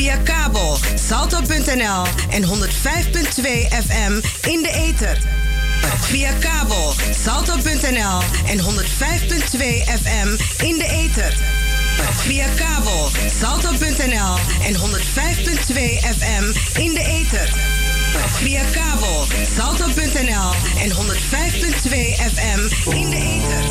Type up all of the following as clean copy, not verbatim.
Via kabel salto.nl en 105.2 FM in de ether. Via kabel salto.nl en 105.2 FM in de ether. Via kabel salto.nl en 105.2 FM in de ether. Via kabel salto.nl en 105.2 FM in de ether.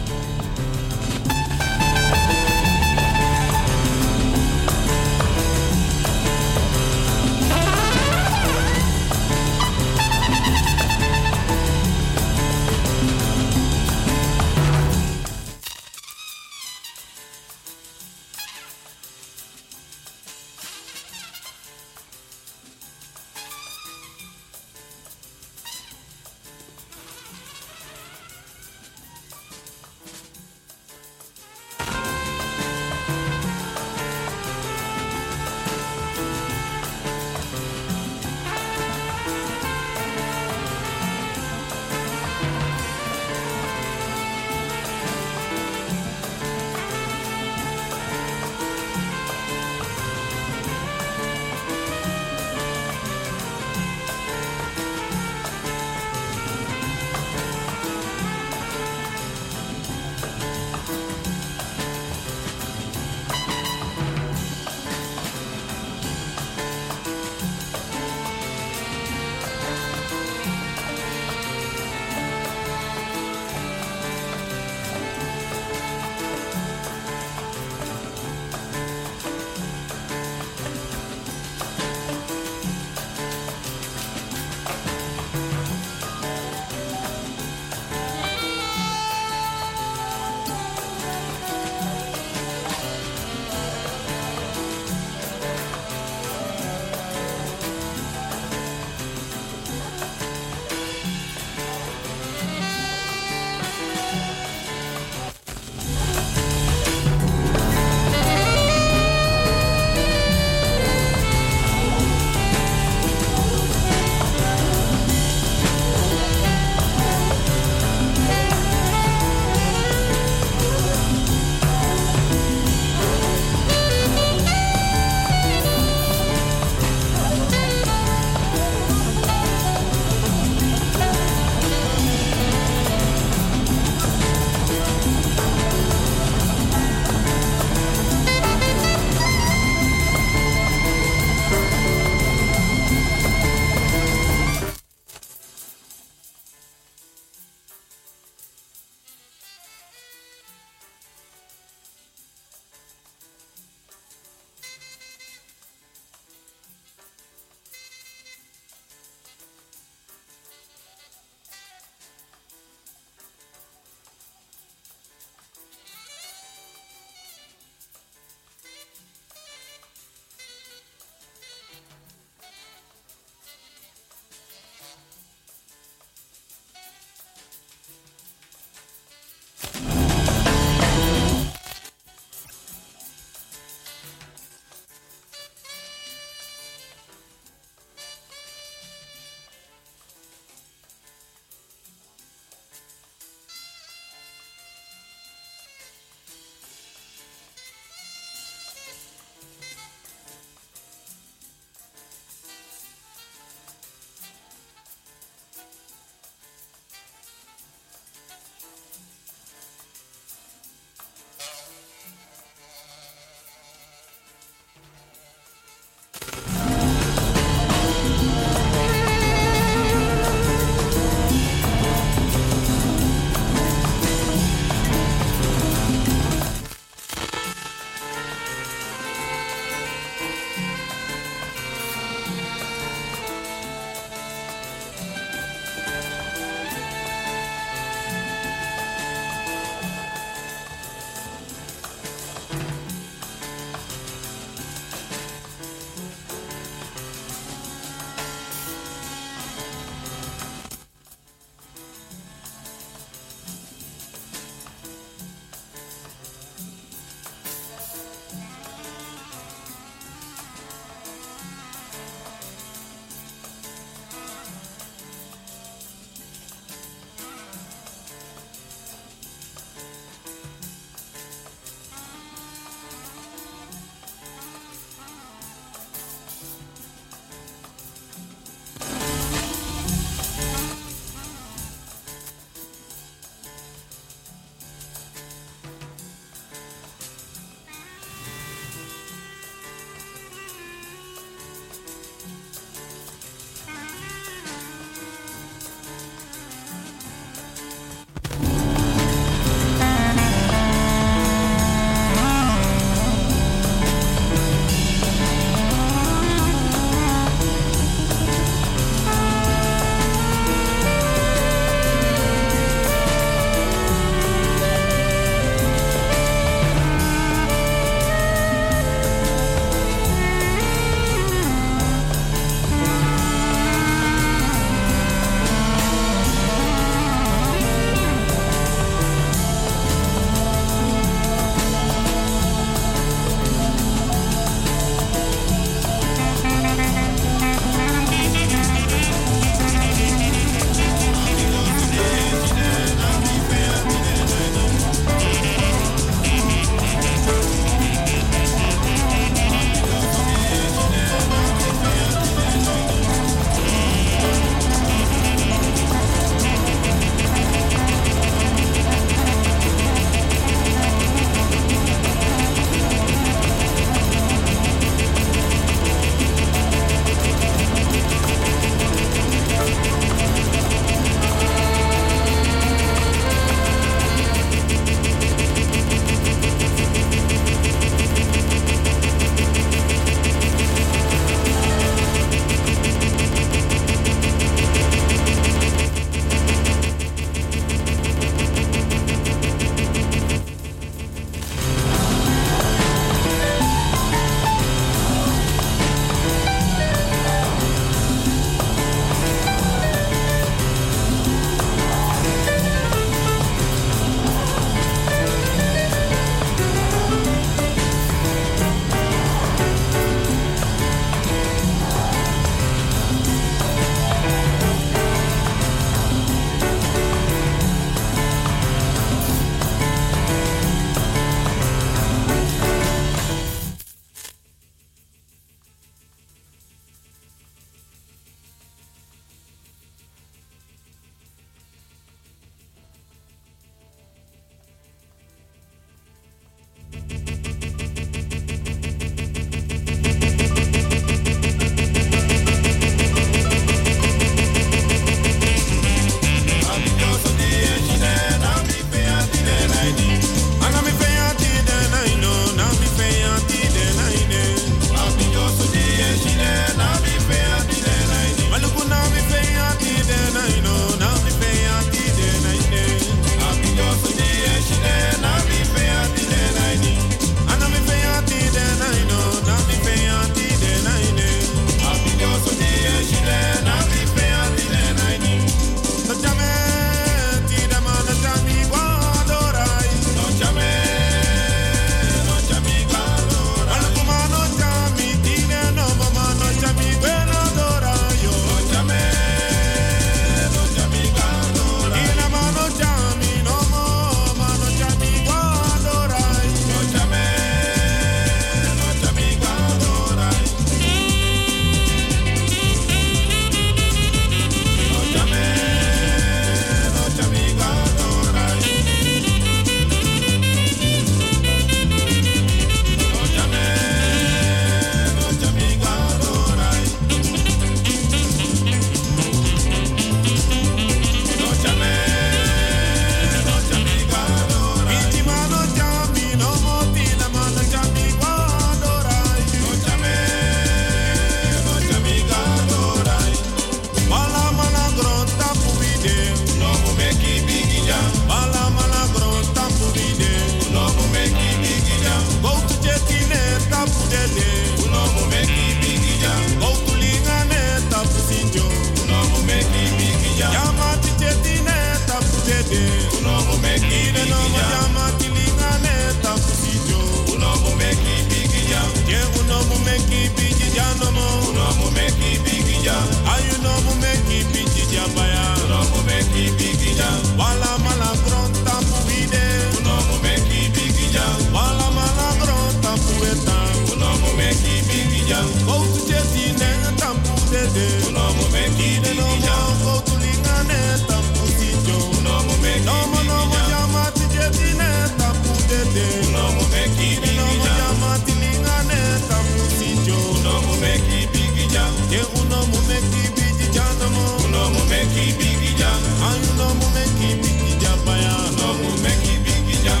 jam. Go to jeti nenga tampu dede. No mo meki bigi jam. Go to lingane tampu sijo. No mo meki bigi jam. No mo jama ti jeti ne tampu dede. No mo meki bigi jam. No mo jama ti lingane tampu sijo. No mo meki bigi jam. Ye uno mo meki bigi jam mo. No mo meki bigi jam. Ayu no mo meki bigi jam baya. No mo meki bigi jam.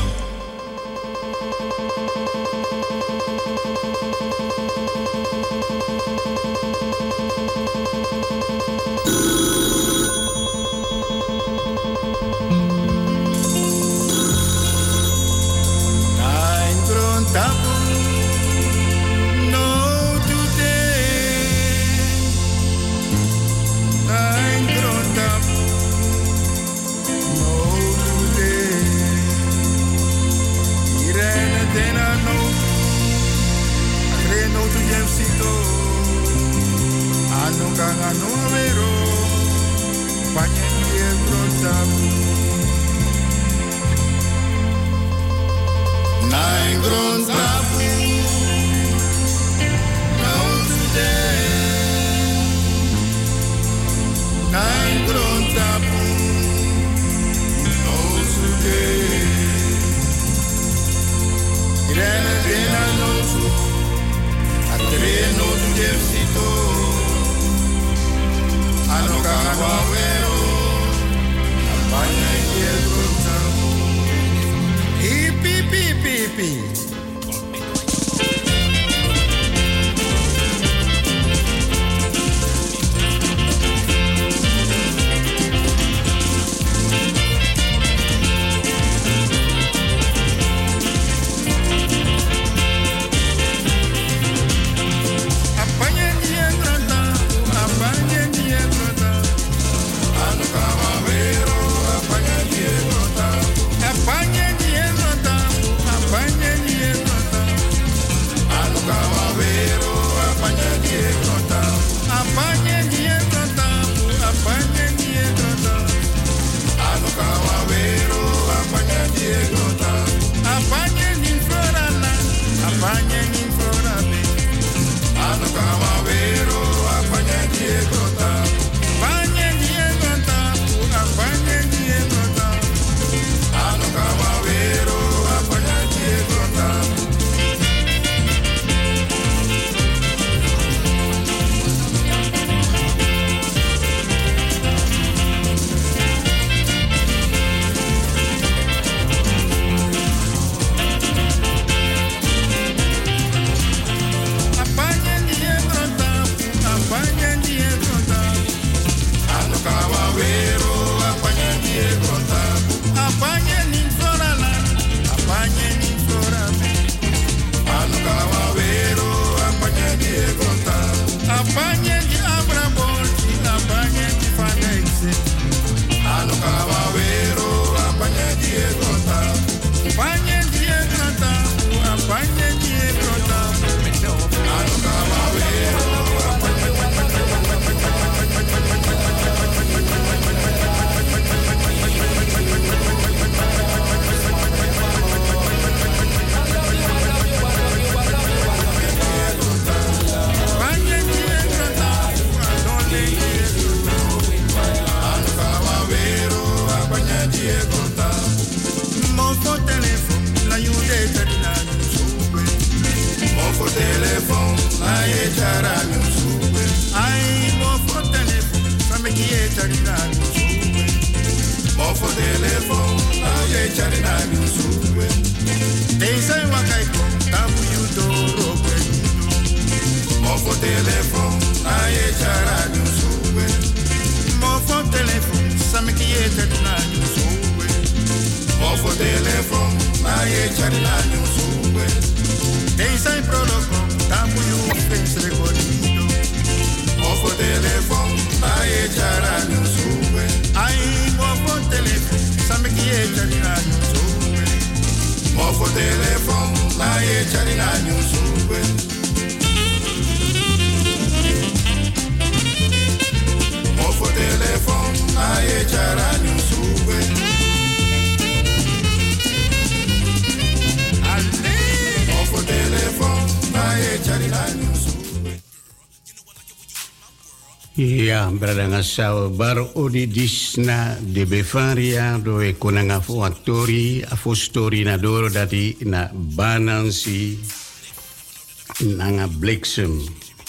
Ja, bradanga sao bar odi disna de befaria do e konanga fu atori afo story na doro dati na banansi nanga bliksem.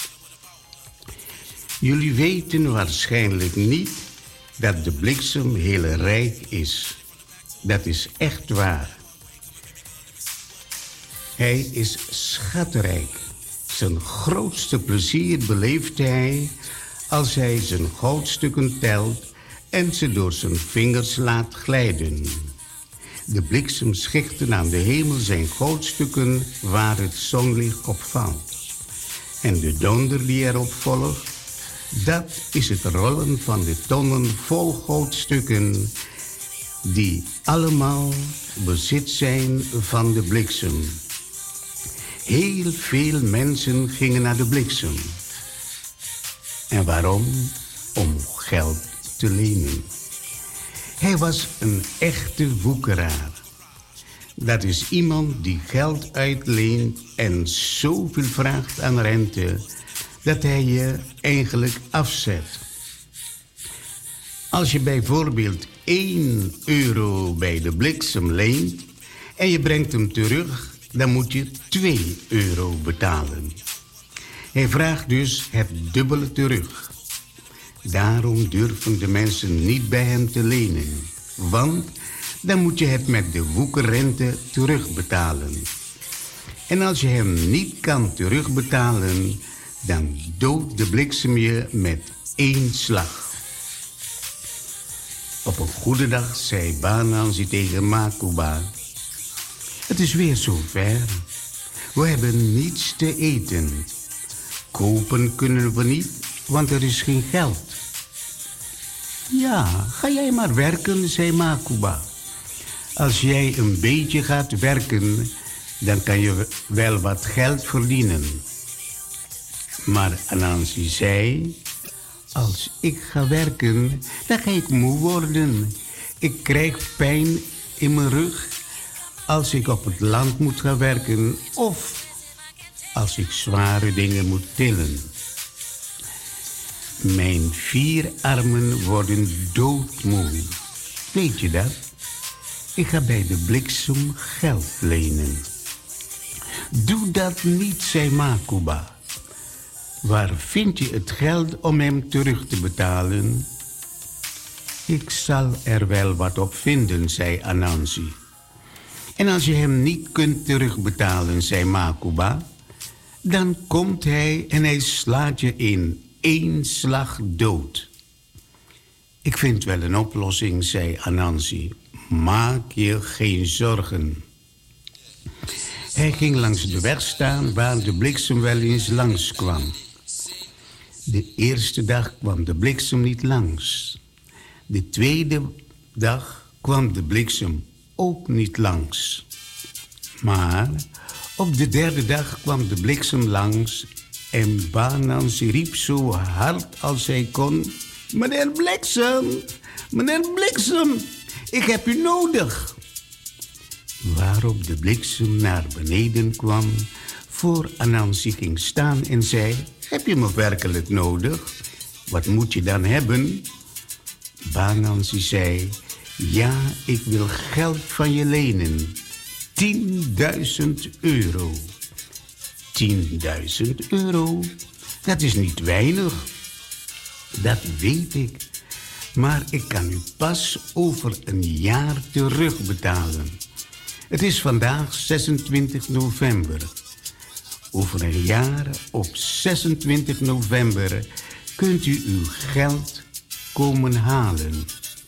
Jullie weten waarschijnlijk niet dat de bliksem heel rijk is. Dat is echt waar. Hij is schatrijk. Zijn grootste plezier beleeft hij als hij zijn goudstukken telt en ze door zijn vingers laat glijden. De bliksem schichten aan de hemel zijn goudstukken waar het zonlicht op valt. En de donder die erop volgt, dat is het rollen van de tonnen vol goudstukken die allemaal bezit zijn van de bliksem. Heel veel mensen gingen naar de bliksem. En waarom? Om geld te lenen. Hij was een echte woekeraar. Dat is iemand die geld uitleent en zoveel vraagt aan rente dat hij je eigenlijk afzet. Als je bijvoorbeeld 1 euro bij de bliksem leent en je brengt hem terug, dan moet je 2 euro betalen. Hij vraagt dus het dubbele terug. Daarom durven de mensen niet bij hem te lenen. Want dan moet je het met de woekerrente terugbetalen. En als je hem niet kan terugbetalen, dan doodt de bliksem je met 1 slag. Op een goede dag zei Banansi tegen Makuba: het is weer zover. We hebben niets te eten. Kopen kunnen we niet, want er is geen geld. Ja, ga jij maar werken, zei Makuba. Als jij een beetje gaat werken, dan kan je wel wat geld verdienen. Maar Anansi zei: als ik ga werken, dan ga ik moe worden. Ik krijg pijn in mijn rug als ik op het land moet gaan werken of als ik zware dingen moet tillen. Mijn 4 armen worden doodmoe. Weet je dat? Ik ga bij de bliksem geld lenen. Doe dat niet, zei Makuba. Waar vind je het geld om hem terug te betalen? Ik zal er wel wat op vinden, zei Anansi. En als je hem niet kunt terugbetalen, zei Makuba, dan komt hij en hij slaat je in 1 slag dood. Ik vind wel een oplossing, zei Anansi. Maak je geen zorgen. Hij ging langs de weg staan waar de bliksem wel eens langs kwam. De eerste dag kwam de bliksem niet langs. De tweede dag kwam de bliksem ook niet langs. Maar op de derde dag kwam de bliksem langs en Banansi riep zo hard als hij kon: meneer Bliksem, ik heb u nodig. Waarop de bliksem naar beneden kwam, voor Anansi ging staan en zei: heb je me werkelijk nodig? Wat moet je dan hebben? Banansi zei: ja, ik wil geld van je lenen. 10.000 euro. 10.000 euro? Dat is niet weinig. Dat weet ik. Maar ik kan u pas over een jaar terugbetalen. Het is vandaag 26 november. Over een jaar, op 26 november, kunt u uw geld komen halen.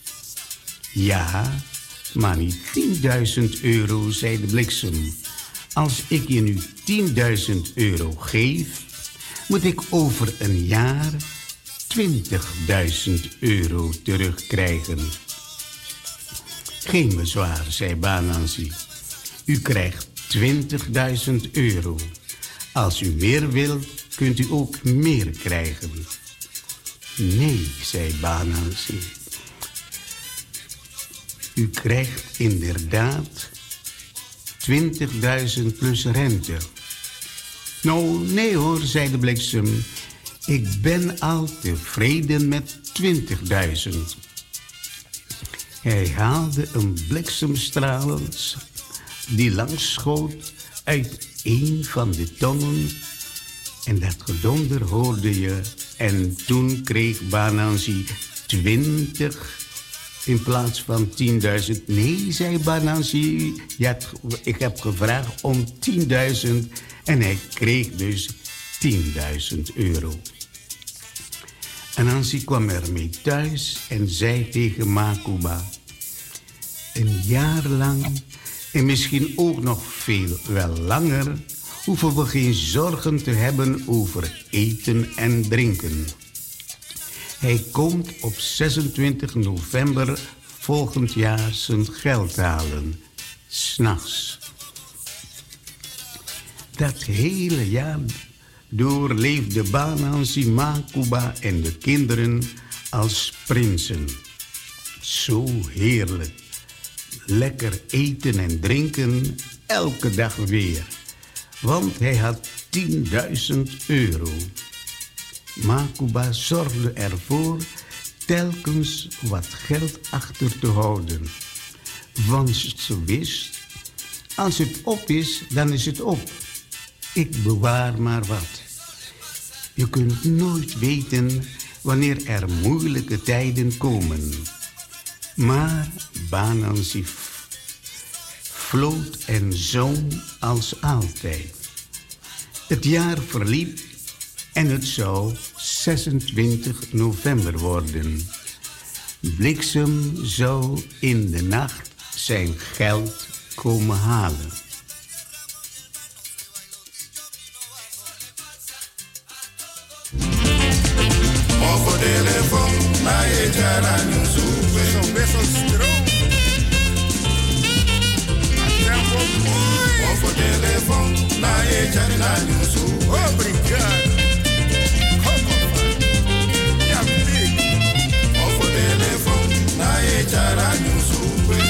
Ja, maar niet 10.000 euro, zei de bliksem. Als ik je nu 10.000 euro geef, moet ik over een jaar 20.000 euro terugkrijgen. Geen bezwaar, zei Banansi. U krijgt 20.000 euro. Als u meer wilt, kunt u ook meer krijgen. Nee, zei Banansi. U krijgt inderdaad 20.000 plus rente. Nou, nee hoor, zei de bliksem. Ik ben al tevreden met 20.000. Hij haalde een bliksemstraal die langs schoot uit een van de tonnen. En dat gedonder hoorde je. En toen kreeg Banansi 20 in plaats van 10.000. Nee, zei Banansi, ik heb gevraagd om 10.000 en hij kreeg dus 10.000 euro. En Anansi kwam ermee thuis en zei tegen Makuba: een jaar lang en misschien ook nog veel wel langer hoeven we geen zorgen te hebben over eten en drinken. Hij komt op 26 november volgend jaar zijn geld halen, 's nachts. Dat hele jaar door leefde Banansi, Makuba en de kinderen als prinsen. Zo heerlijk. Lekker eten en drinken, elke dag weer. Want hij had 10.000 euro. Makuba zorgde ervoor telkens wat geld achter te houden. Want ze wist, als het op is, dan is het op. Ik bewaar maar wat. Je kunt nooit weten wanneer er moeilijke tijden komen. Maar Banansi floot en zong als altijd. Het jaar verliep en het zou 26 november worden. Bliksem zou in de nacht zijn geld komen halen. Of telefoon, na je jara nu zoeken. Zo best wel stroom. Of telefoon, na je jara nu zoeken. Obrigado. Come on, ja, big. Of telefoon, na je jara nu zoeken.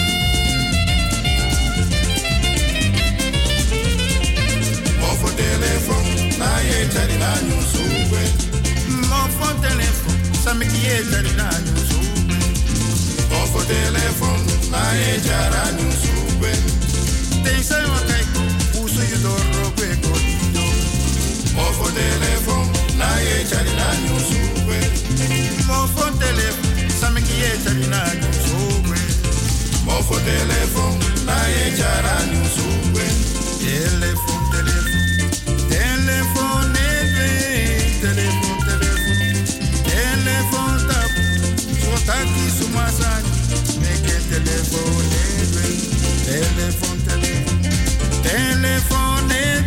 Of telefoon, na je jara nu zoeken. Of telefoon, sabe que é jardinho sube. Of telefoon, na é jardinho sube. Tem sai uma cai, puso e dor cotinho. Of telefoon, na é jardinho sube. Of telefoon, sabe que é jardinho sube. Of telefoon, na é jardinho sube. Telefoon, telefoon, telefoon, telefoon. Telephone tap, so taki sumasani, make a telephone, telephone, telephone,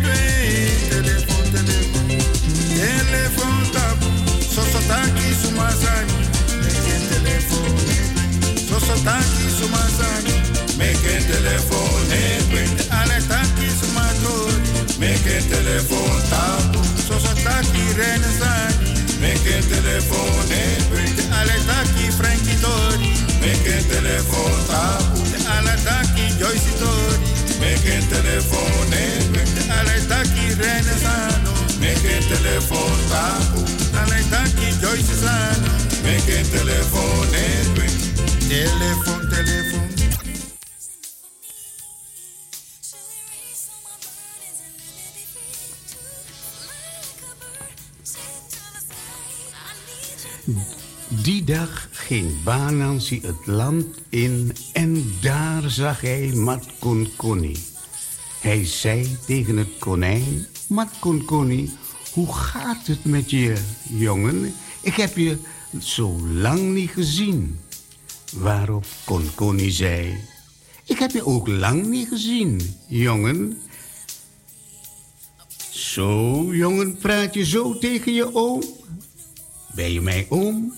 telephone, telephone tap, so taki sumasani, make a telephone, so taki sumasani, make a telephone, ale taki sumatori, make a telephone tap, so taki renesani. Make a telephone, alle taki Frankie Tori. Make a telephone tapu, alle taki Joyce Tori. Make a telephone, alle taki Renesano. Make a telephone tapu, alle taki Joyce Sano. Make a telephone, telephone, telephone. Die dag ging Banansi het land in en daar zag hij Matkonkoni. Hij zei tegen het konijn: Matkonkoni, hoe gaat het met je, jongen? Ik heb je zo lang niet gezien. Waarop Konkoni zei: ik heb je ook lang niet gezien, jongen. Zo, jongen, praat je zo tegen je oom? Ben je mijn oom?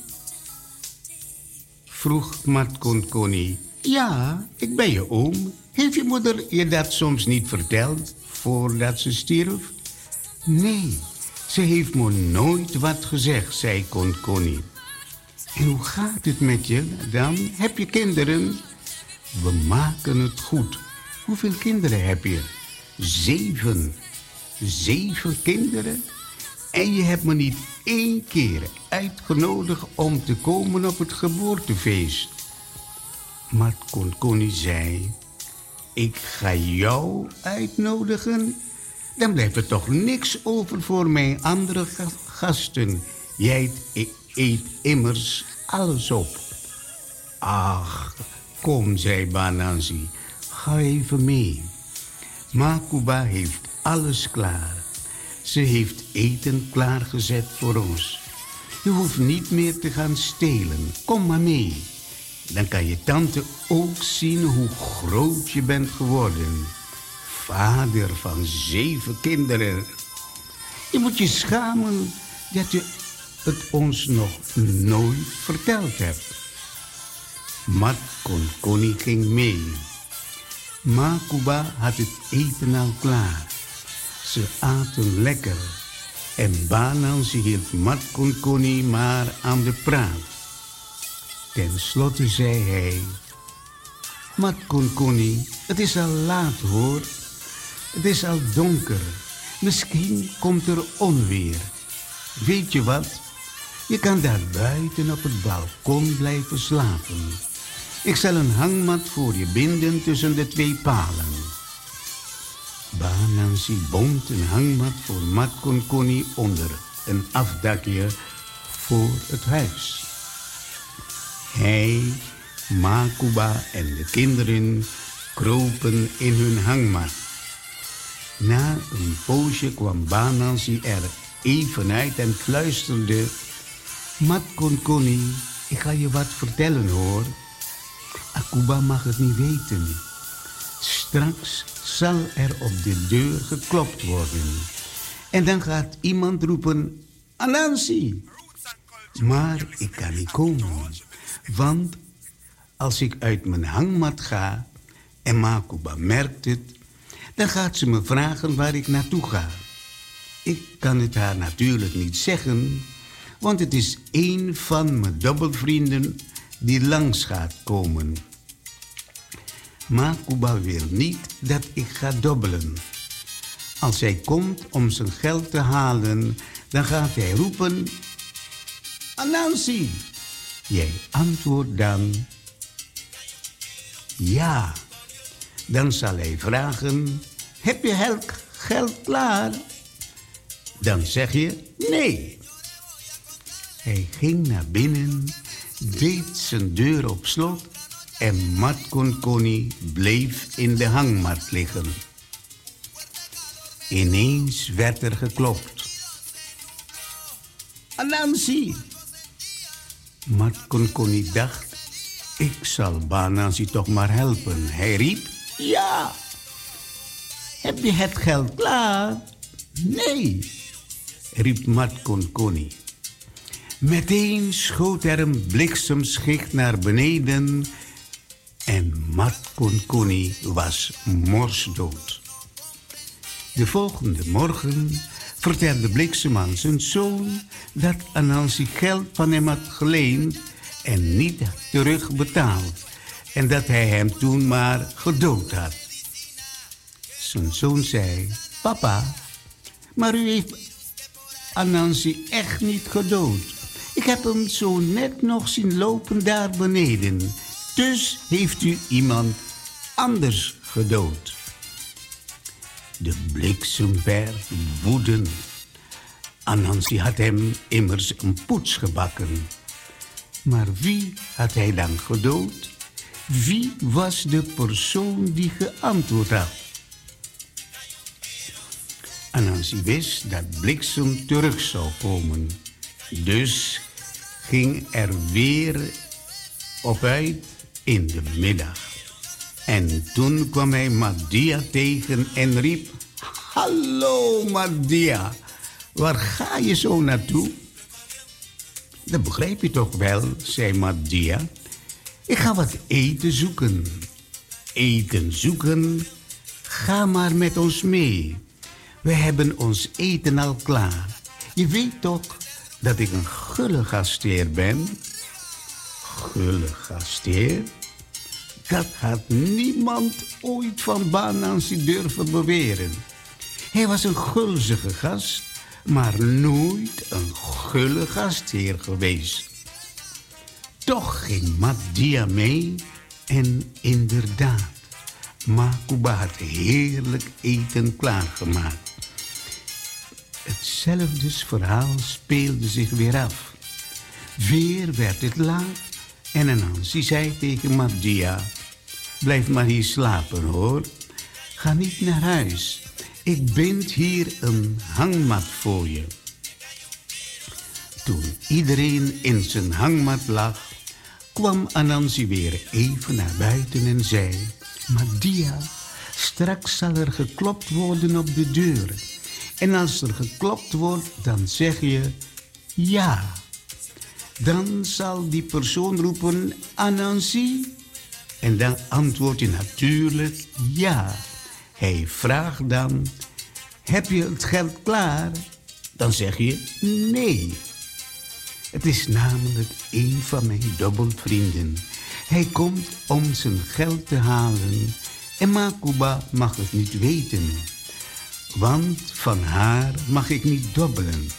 Vroeg Matkonkoni. Ja, ik ben je oom. Heeft je moeder je dat soms niet verteld voordat ze stierf? Nee, ze heeft me nooit wat gezegd, zei Konkoni. En hoe gaat het met je dan? Heb je kinderen? We maken het goed. Hoeveel kinderen heb je? 7. 7 kinderen? En je hebt me niet 1 keer uitgenodigd om te komen op het geboortefeest. Maar Konkoni zei, ik ga jou uitnodigen. Dan blijft er toch niks over voor mijn andere gasten. Jij eet immers alles op. Ach, kom, zei Banansi, ga even mee. Makuba heeft alles klaar. Ze heeft eten klaargezet voor ons. Je hoeft niet meer te gaan stelen. Kom maar mee. Dan kan je tante ook zien hoe groot je bent geworden. Vader van 7 kinderen. Je moet je schamen dat je het ons nog nooit verteld hebt. Mat Konkoni ging mee. Makuba had het eten al klaar. Ze aten lekker. En Banansi hield Mat Konkoni maar aan de praat. Ten slotte zei hij, Mat Konkoni, het is al laat hoor. Het is al donker. Misschien komt er onweer. Weet je wat? Je kan daar buiten op het balkon blijven slapen. Ik zal een hangmat voor je binden tussen de 2 palen. Banansi bond een hangmat voor Mat Konkoni onder een afdakje voor het huis. Hij, Makuba en de kinderen kropen in hun hangmat. Na een poosje kwam Banansi er even uit en fluisterde, Mat Konkoni, ik ga je wat vertellen hoor. Akuba mag het niet weten. Straks zal er op de deur geklopt worden. En dan gaat iemand roepen, Anansi. Maar ik kan niet komen. Want als ik uit mijn hangmat ga en Makuba merkt het, dan gaat ze me vragen waar ik naartoe ga. Ik kan het haar natuurlijk niet zeggen, want het is een van mijn dobbelvrienden die langs gaat komen. Makuba wil niet dat ik ga dobbelen. Als hij komt om zijn geld te halen, dan gaat hij roepen, Anansi. Jij antwoordt dan, ja. Dan zal hij vragen, heb je geld klaar? Dan zeg je, nee. Hij ging naar binnen, deed zijn deur op slot en Mat Konkoni bleef in de hangmat liggen. Ineens werd er geklopt. Anansi! Mat Konkoni dacht, ik zal Banansi toch maar helpen. Hij riep, ja. Heb je het geld klaar? Nee, riep Mat Konkoni. Meteen schoot er een bliksemschicht naar beneden en Mat Konkoni was morsdood. De volgende morgen vertelde Bliksem aan zijn zoon dat Anansi geld van hem had geleend en niet terugbetaald en dat hij hem toen maar gedood had. Zijn zoon zei, papa, maar u heeft Anansi echt niet gedood. Ik heb hem zo net nog zien lopen daar beneden. Dus heeft u iemand anders gedood. De bliksem werd woedend. Anansi had hem immers een poets gebakken. Maar wie had hij dan gedood? Wie was de persoon die geantwoord had? Anansi wist dat bliksem terug zou komen. Dus ging er weer op uit in de middag. En toen kwam hij Madia tegen en riep, hallo Madia, waar ga je zo naartoe? Dat begrijp je toch wel, zei Madia. Ik ga wat eten zoeken. Eten zoeken? Ga maar met ons mee. We hebben ons eten al klaar. Je weet toch dat ik een gulle gastheer ben? Gulle gastheer? Dat had niemand ooit van Banansi durven beweren. Hij was een gulzige gast, maar nooit een gulle gastheer geweest. Toch ging Mattia mee en inderdaad, Makuba had heerlijk eten klaargemaakt. Hetzelfde verhaal speelde zich weer af. Weer werd het laat en Anansi zei tegen Mattia: blijf maar hier slapen hoor. Ga niet naar huis. Ik bind hier een hangmat voor je. Toen iedereen in zijn hangmat lag, kwam Anansi weer even naar buiten en zei: Mattia, straks zal er geklopt worden op de deur. En als er geklopt wordt, dan zeg je ja. Dan zal die persoon roepen: Anansi. En dan antwoord je natuurlijk ja. Hij vraagt dan: heb je het geld klaar? Dan zeg je nee. Het is namelijk een van mijn dubbelvrienden. Hij komt om zijn geld te halen en Makuba mag het niet weten. Want van haar mag ik niet dobbelen.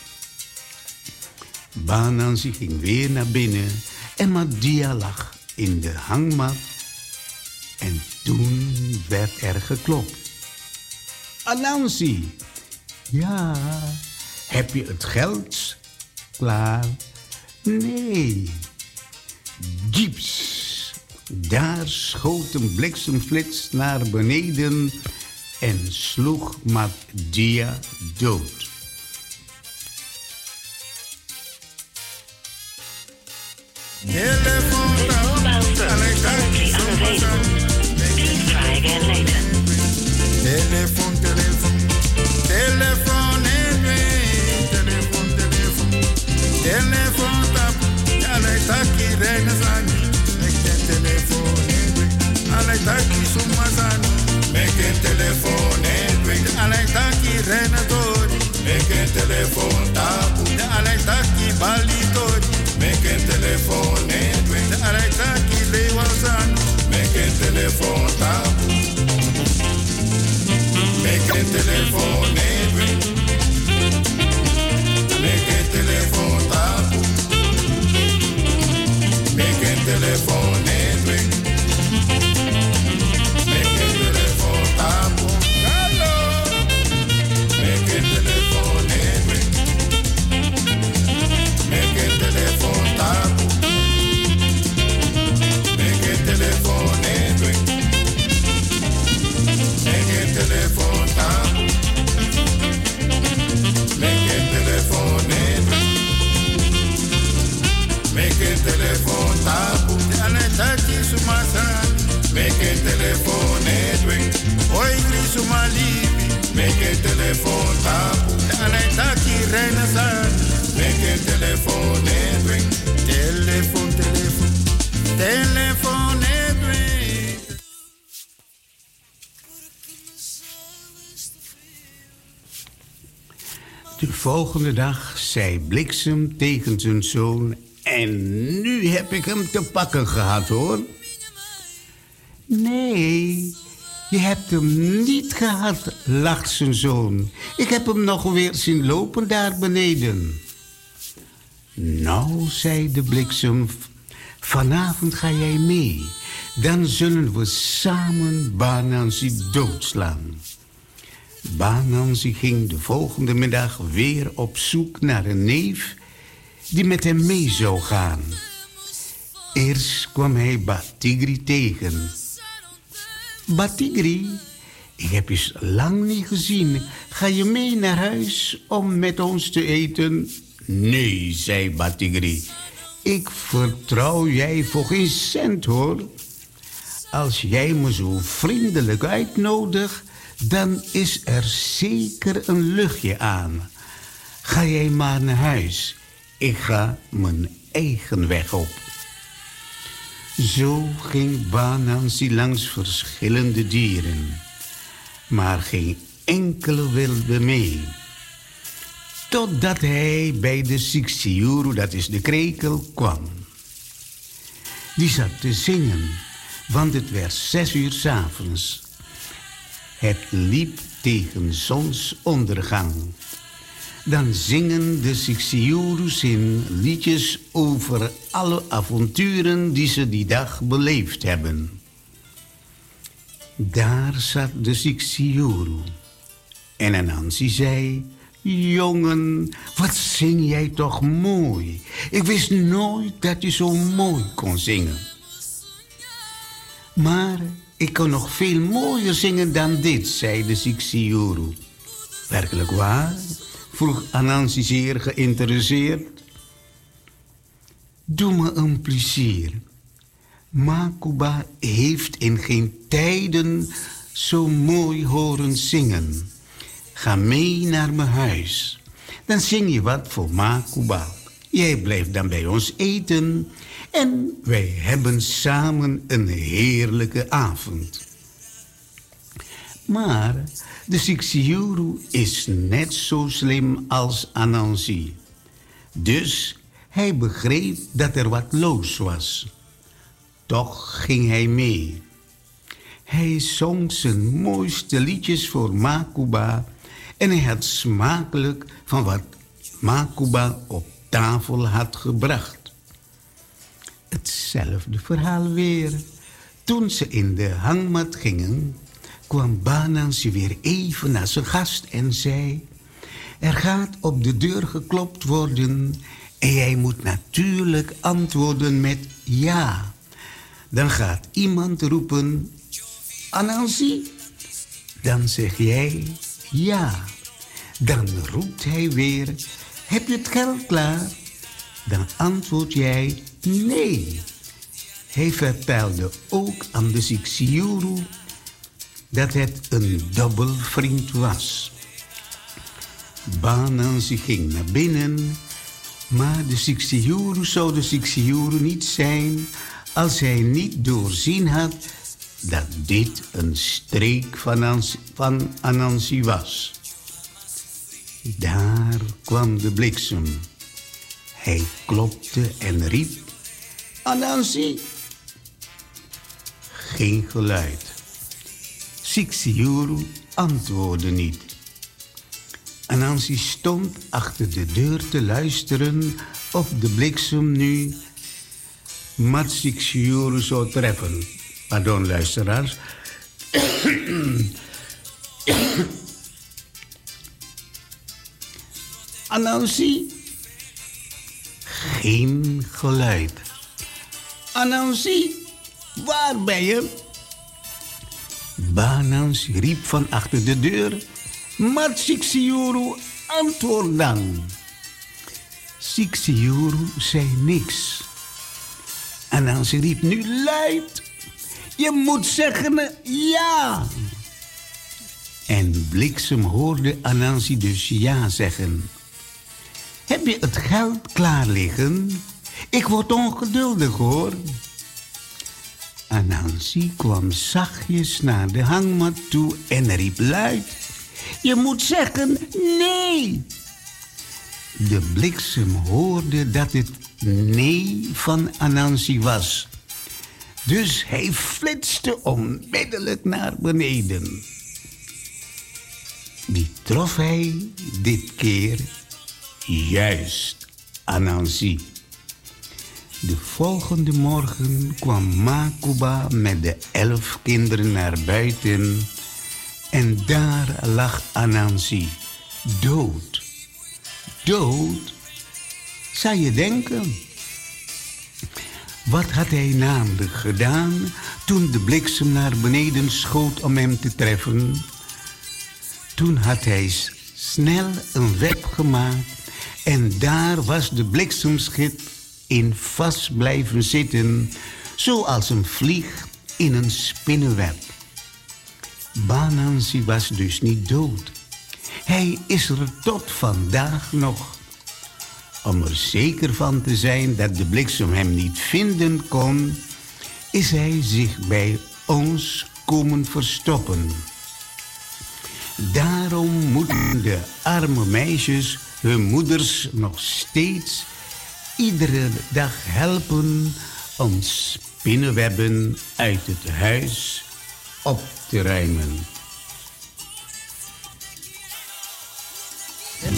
Banansi ging weer naar binnen en Mattia lag in de hangmat. En toen werd er geklopt. Anansi, ja, heb je het geld klaar? Nee. Dieps. Daar schoot een bliksemflits naar beneden en sloeg Mattia dood. Telefoon currently unavailable. Please try again later. Telefoon tap. Alek renazani. Meken telefoon. Alek taki sumazani. Meken telefoon. Alek taki renatori. Meken telefoon tapu. Alek taki balitori. Meken telefoon. Alek taki lewazani. Meken telefoon tapu. Meken telefoon. Meken telefoon tapu. Meken telefoon. Meken telefoon tapu. Hallo. Meken telefoon. Meken telefoon tapu. Meken telefoon. Meken telefoon tapu. Meken telefoon. Meken telefoon tapu. Anetaki sumasan. Meken telefoon. Oi grisumalibi. Meken telefoon tapu. Anetaki renasan. Meken telefoon. Telefoon. Telefoon. De volgende dag zei Bliksem tegen zijn zoon: en nu heb ik hem te pakken gehad, hoor. Nee, je hebt hem niet gehad, lacht zijn zoon. Ik heb hem nog weer zien lopen daar beneden. Nou, zei de Bliksem, vanavond ga jij mee. Dan zullen we samen Banansi doodslaan. Banansi ging de volgende middag weer op zoek naar een neef die met hem mee zou gaan. Eerst kwam hij Batigri tegen. Batigri, ik heb je lang niet gezien. Ga je mee naar huis om met ons te eten? Nee, zei Batigri. Ik vertrouw jij voor geen cent, hoor. Als jij me zo vriendelijk uitnodigt, dan is er zeker een luchtje aan. Ga jij maar naar huis. Ik ga mijn eigen weg op. Zo ging Banansi langs verschillende dieren. Maar geen enkele wilde mee. Totdat hij bij de Sixiuru, dat is de krekel, kwam. Die zat te zingen, want het werd 6 uur 's avonds. Het liep tegen zonsondergang. dan zingen de Sixiurus in liedjes over alle avonturen die ze die dag beleefd hebben. Daar zat de Sixiuru. En Anansi zei: jongen, wat zing jij toch mooi. Ik wist nooit dat je zo mooi kon zingen. Maar ik kan nog veel mooier zingen dan dit, zei de Sixiuru. Werkelijk waar? Vroeg Anansi zeer geïnteresseerd. Doe me een plezier. Makuba heeft in geen tijden zo mooi horen zingen. Ga mee naar mijn huis. Dan zing je wat voor Makuba. Jij blijft dan bij ons eten. En wij hebben samen een heerlijke avond. Maar de Sixiuru is net zo slim als Anansi. Dus hij begreep dat er wat los was. Toch ging hij mee. Hij zong zijn mooiste liedjes voor Makuba en hij had smakelijk van wat Makuba op tafel had gebracht. Hetzelfde verhaal weer. Toen ze in de hangmat gingen, kwam Banansi weer even naar zijn gast en zei: er gaat op de deur geklopt worden en jij moet natuurlijk antwoorden met ja. Dan gaat iemand roepen: Anansi? Dan zeg jij ja. Dan roept hij weer: heb je het geld klaar? Dan antwoord jij nee. Hij vertelde ook aan de Sixiuru dat het een dubbelvriend was. Banansi ging naar binnen, maar de Sixiuru zou de Sixiuru niet zijn als hij niet doorzien had dat dit een streek van Anansi was. Daar kwam de bliksem. Hij klopte en riep: Anansi! Geen geluid. Sixiuru antwoordde niet. Anansi stond achter de deur te luisteren of de bliksem nu Mat Sixiuru zou treffen. Pardon, luisteraars. Anansi? Geen geluid. Anansi, waar ben je? Banansi riep van achter de deur: Mat Sixiuru, antwoord dan. Sixiuru zei niks. Anansi riep nu luid: je moet zeggen ja. En bliksem hoorde Anansi dus ja zeggen. Heb je het geld klaar liggen? Ik word ongeduldig hoor. Anansi kwam zachtjes naar de hangmat toe en riep luid: je moet zeggen nee. De bliksem hoorde dat het nee van Anansi was. Dus hij flitste onmiddellijk naar beneden. Wie trof hij dit keer? Juist Anansi. De volgende morgen kwam Makuba met de 11 kinderen naar buiten en daar lag Anansi, dood. Dood? Zou je denken? Wat had hij namelijk gedaan toen de bliksem naar beneden schoot om hem te treffen? Toen had hij snel een web gemaakt en daar was de bliksemschip in vast blijven zitten, zoals een vlieg in een spinnenweb. Banansi was dus niet dood. Hij is er tot vandaag nog. Om er zeker van te zijn dat de bliksem hem niet vinden kon, is hij zich bij ons komen verstoppen. Daarom moeten de arme meisjes hun moeders nog steeds iedere dag helpen om spinnenwebben uit het huis op te ruimen.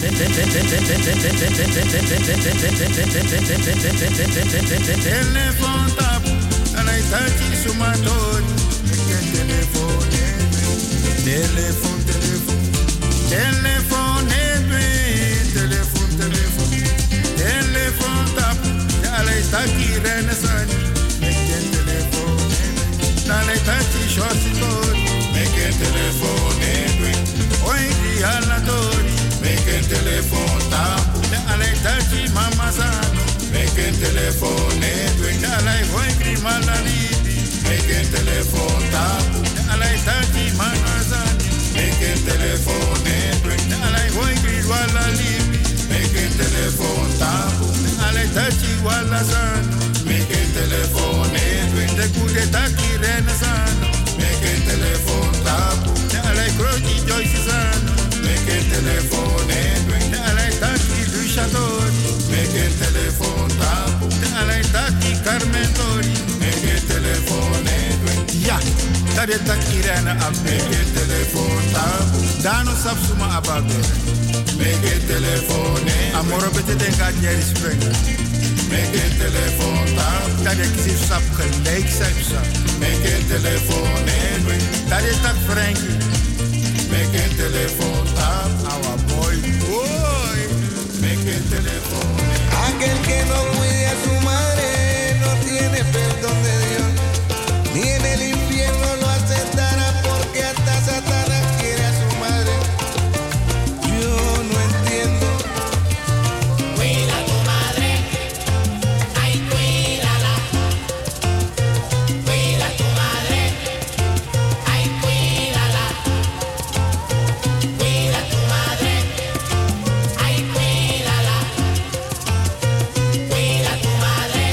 Telefoon tap, en hij tachi sumatori. Telefoon, telefoon, telefoon, telefoon, telefoon, telefoon, telefoon tap, en hij tachi renaissance. Make telefoon, en hij tachi shorty. Make a telephone, oi di alatori. Make a telephone tapu. De alai tachi mama sano. Make a telephone, de alai hoi kri malalibi. Make a telephone tapu. De alai tachi mama sano. Make a telephone, de alai hoi kri walalibi. Make a telephone tapu. De alai tachi wala sano. Make a telephone, de kude taki renaissance. Make a telephone tapu. De alai kroji joyce sano. Make a telephone, de alai taki luchador. Make a telephone tapu. De alai taki carmentori. Make a telephone, ja, dat is taki rena ab. Make a telephone tapu. Dano sap suma ababe. Make a telephone, amoro bete denga jeri springen. Make a telephone tapu. Dat is kisif sap gelijk sap. Make a telephone, dat is tak Frankie. Make a telephone tap, our boy, boy. Make a telephone. Aquel que no cuide a su madre no tiene perdón de Dios. Ni en el infierno lo aceptará porque hasta Satanás quiere a su madre. Yo no entiendo. Cuida a tu madre, ay, cuídala. Cuida a tu madre, ay, cuídala. Cuida a tu madre, ay, cuídala. Cuida a tu madre.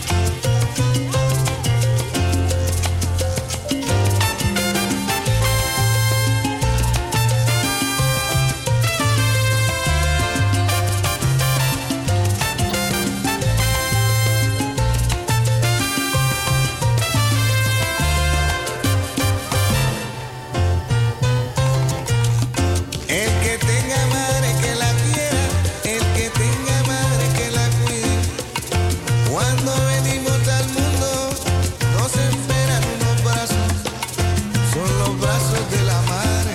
El que tenga madre que la quiera, el que tenga madre que la cuide. Cuando venimos al mundo nos esperan unos brazos, son los brazos de la madre.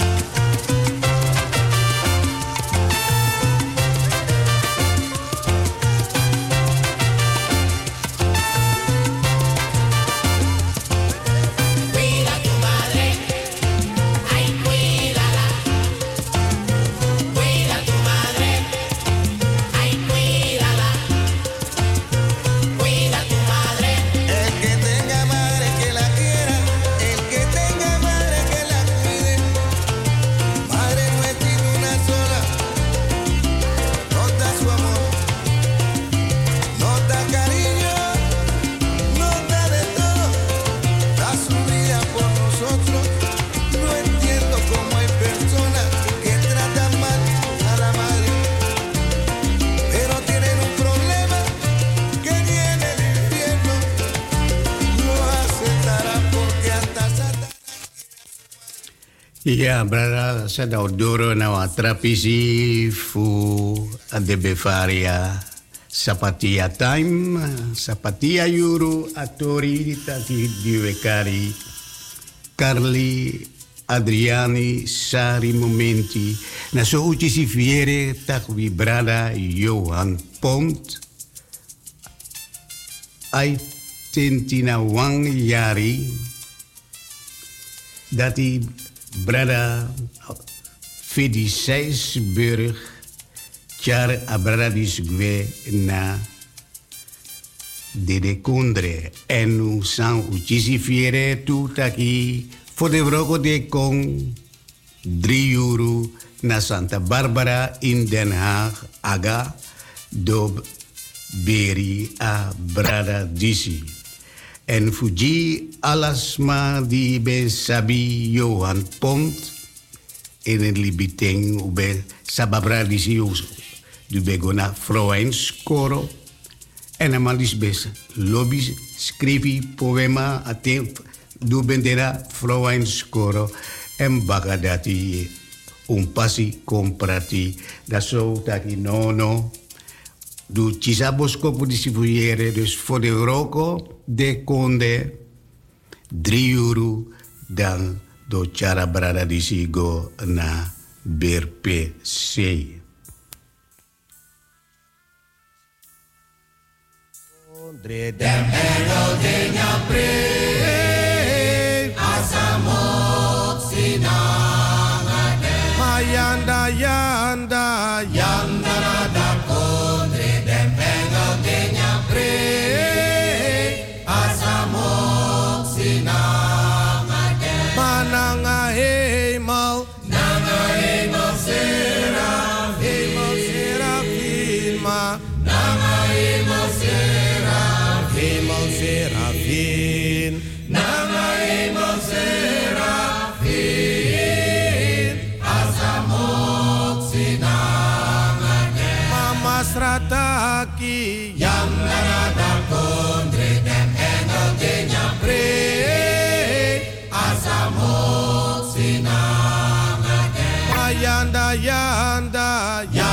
Cuida a tu madre, ay, cuídala. Cuida a tu madre, ay, cuídala. Cuida a tu madre. El que tenga madre que la quiera, el que tenga madre que la cuide. Madre no es sino una sola, nos da su amor, nos da cariño, nos da de todo, da su vida por nosotros. No entiendo cómo hay personas que tratan mal a la madre, pero tienen un problema que ni en el infierno lo aceptará porque hasta Satanás. Ja, brada, sa da odoro na wa trapisi fu ade befaria sapatia time, sapatia yuru atori tati divekari Carli Adriani Sari Momenti na so uci si fiere tak wi brada Johan Pont ai tentina wang yari dat die brada Fedi Seisburg char abrada disgwe na de kondre en nu san uchisi fiere tu taki voor de vroege de kong 3 euro na Santa Barbara in Den Haag aga do beri a brada disi en fuji alasma di ben sabi Johan Pont in het libiteng ube sababra disi du begona vrouwenskoro en amalis bes lobby scrivi poema aten du bendera vrouwenskoro en bagadati un passi comprati. Dat zo dat je no. Du chisabos kopu distribueren. Dus voor de roko de konde 3 euro. Dan do cara brada disigo na BRPC. Dem engel de nyapre asamok sinangade mayanda yanda nada kondre dem engel de nyapre asamok sinangade mananga hemel serafin ma nanga hemel serafin nanga hemel serafin asamok sinangade mama strataki yang nada kondre dem engel de nyapre asamok sinangade yanda